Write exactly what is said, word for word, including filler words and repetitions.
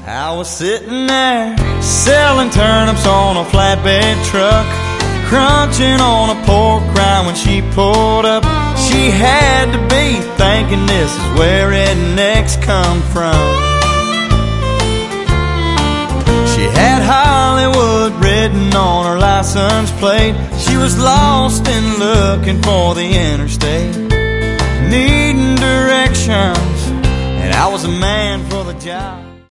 I was sitting there selling turnips on a flatbed truck, crunching on a pork rind when she pulled up. She had to be thinking this is where rednecks come from. She had Hollywood written on her license plate. She was lost and looking for the interstate, needing directions, and I was a man for the job.